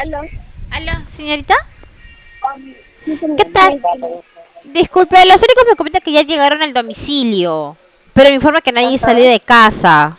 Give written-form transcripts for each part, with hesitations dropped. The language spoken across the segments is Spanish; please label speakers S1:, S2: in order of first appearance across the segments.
S1: Aló.
S2: Aló, señorita.
S1: Sí,
S2: ¿Qué
S1: señora.
S2: tal? Disculpe, los únicos me comentan que ya llegaron al domicilio, pero me informa que nadie
S1: Ajá.
S2: salió de casa.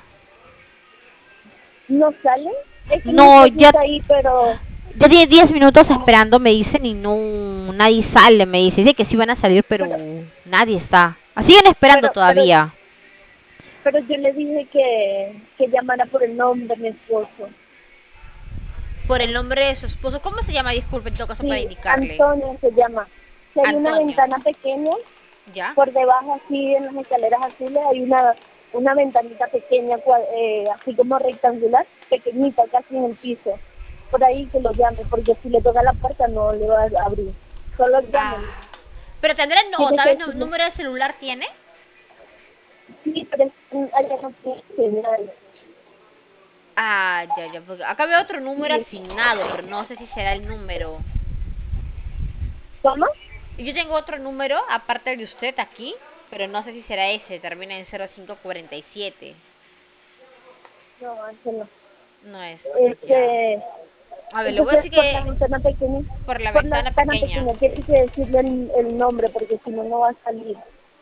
S1: ¿No sale? Es que mi
S2: No,
S1: esposo
S2: ya,
S1: está ahí, pero
S2: ya tiene 10 minutos esperando, me dicen, y no, nadie sale, me dice. Dice que sí van a salir, pero
S1: pero,
S2: nadie está. Siguen esperando
S1: pero, pero,
S2: todavía.
S1: pero yo le dije que llamara por el nombre de mi esposo.
S2: Por el nombre de su esposo. ¿Cómo se llama? Disculpe, en todo caso, para
S1: Sí,
S2: indicarle.
S1: Antonio se llama. Si hay una
S2: Antonio.
S1: ventana pequeña,
S2: ¿Ya?
S1: por debajo así en las escaleras azules hay una ventanita pequeña, así como rectangular, pequeñita, casi en el piso. Por ahí que lo llame, porque si le toca la puerta no le va a abrir. Solo
S2: Ah.
S1: llámelo.
S2: Pero tendrá, no,
S1: Tiene
S2: tal
S1: que
S2: vez
S1: decirle,
S2: número de celular tiene.
S1: sí, pero allá no tiene señal.
S2: Ah, ya, ya, porque acá veo otro número
S1: Sí.
S2: asignado, pero no sé si será el número.
S1: ¿Cómo?
S2: Yo tengo otro número, aparte de usted aquí, pero no sé si será ese, termina en 0547.
S1: No, ese no.
S2: No es, ya.
S1: Este,
S2: A ver, le voy a
S1: entonces
S2: decir
S1: por la
S2: que
S1: ventana pequeña,
S2: por la
S1: por la
S2: ventana
S1: ventana
S2: pequeña.
S1: pequeña, tiene que decirle el nombre, porque si no, no va a salir.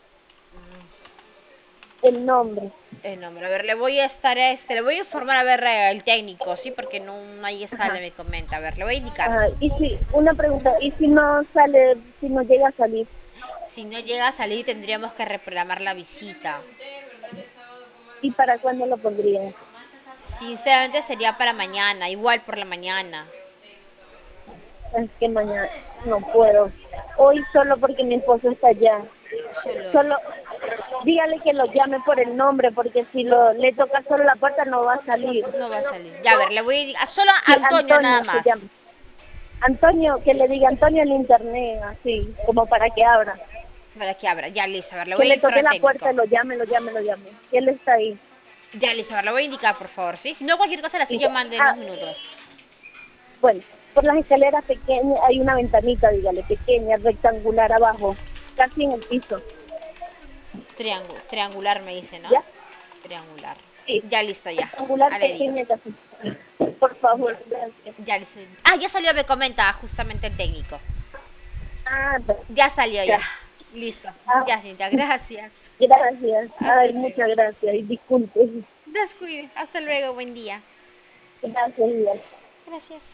S1: El nombre.
S2: El nombre, a ver, le voy a estar le voy a informar a ver el técnico, ¿sí? Porque no, nadie sale,
S1: Ajá.
S2: me comenta. A ver, le voy a indicar.
S1: Ajá. Y si, una pregunta, ¿y si no sale, si no llega a salir?
S2: Si no llega a salir, tendríamos que reprogramar la visita.
S1: ¿Y para cuándo lo pondrían?
S2: Sinceramente sería para mañana, igual por la mañana.
S1: Es que mañana no puedo. Hoy solo porque mi esposo está allá.
S2: Solo
S1: Solo, dígale que lo llame por el nombre, porque si le toca solo la puerta no va a salir.
S2: no va a salir. Ya, a ver, le voy a indicar. Solo a
S1: Sí,
S2: Antonio nada
S1: Antonio se llama.
S2: más.
S1: Antonio, que le diga Antonio en internet, así, como para que abra.
S2: Para que abra. Ya, listo. A ver, le
S1: Que
S2: voy a
S1: le
S2: informar
S1: toque
S2: al
S1: la puerta
S2: técnico.
S1: y lo llame, lo llame, lo llame. Que él está ahí.
S2: Ya, listo. A ver, le voy a indicar, por favor, ¿sí? Si no, cualquier cosa la estoy
S1: Y,
S2: llamando en
S1: ah,
S2: unos minutos.
S1: bueno, por las escaleras pequeñas hay una ventanita, dígale, pequeña, rectangular abajo, casi en el piso.
S2: Triangular me dice, ¿no?
S1: ¿Ya?
S2: Triangular.
S1: Sí.
S2: Ya, listo, ya.
S1: Rectangular
S2: Ah, le digo.
S1: pequeña casi. Por favor,
S2: Ya.
S1: gracias.
S2: Ya, listo. Ah, ya salió, me comenta justamente el técnico.
S1: Ah,
S2: Ya salió, ya.
S1: ya.
S2: Listo.
S1: Ah,
S2: Ya, señorita. Gracias.
S1: gracias.
S2: Hasta
S1: Ay,
S2: luego.
S1: muchas gracias. Y disculpe.
S2: Descuide. Hasta luego. Buen día.
S1: Gracias, igual.
S2: Gracias.